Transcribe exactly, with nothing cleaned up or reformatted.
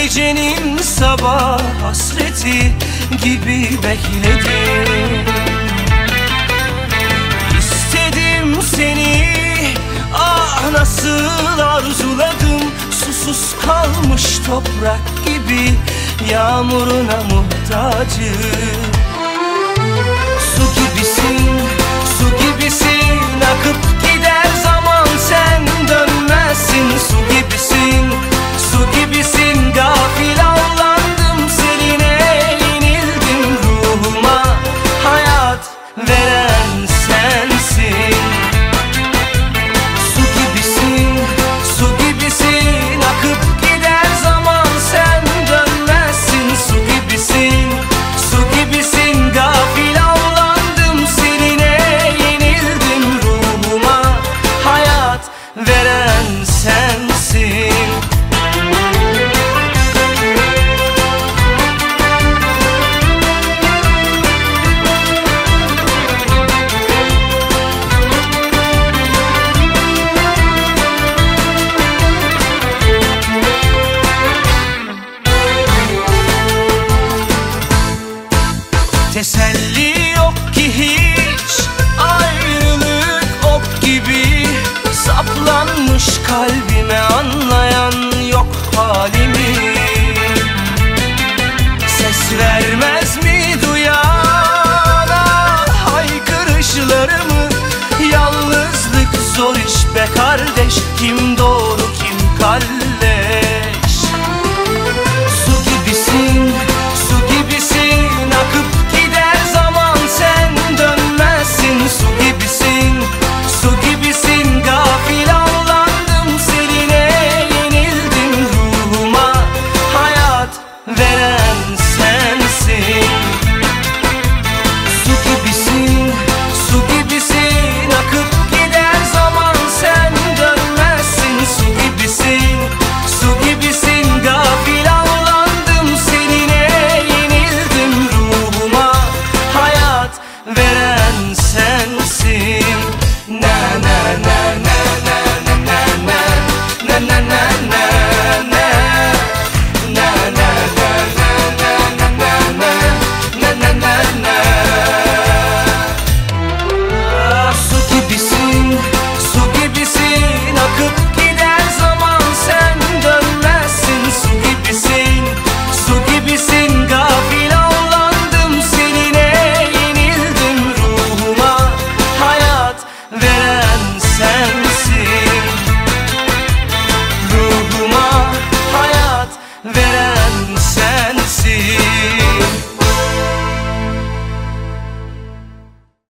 gecenin sabah hasreti gibi bekledim. İstedim seni, ah nasıl arzuladım. Susuz kalmış toprak gibi yağmuruna muhtacım. Su gibisin, su gibisin, akıp gider zaman sen dönmezsin. Su gibisin, su gibisin, gafil avlandım seninle, yenildim ruhuma, hayat veren sensin. Su gibisin, su gibisin, akıp gider zaman sen dönmezsin. Su gibisin, su gibisin, gafil avlandım seninle, yenildim ruhuma, hayat veren sensin. Teselli yok ki hiç, ayrılık ok gibi saplanmış kalbime, anlayan yok halimi. Ses vermez mi duyana haykırışlarımı? Yalnızlık zor iş be kardeş, kim doğru kim kalleş. Su gibisin, su gibisin, akıp gider zaman sen dönmezsin. Su gibisin, su gibisin, gafil avlandım seninle, yenildim ruhuma, hayat veren sensin. Su gibisin, su gibisin, akıp gider zaman sen dönmezsin. Su gibisin, su gibisin, gafil avlandım seninle, yenildim ruhuma, hayat veren sensin. Na na na na na na na na na na na na na na na na na na na. Su gibisin, su gibisin, akıp gider zaman sen dönmezsin. Su gibisin, su gibisin, gafil avlandım seninle, yenildim ruhuma, hayat veren sensin. Ruhuma hayat veren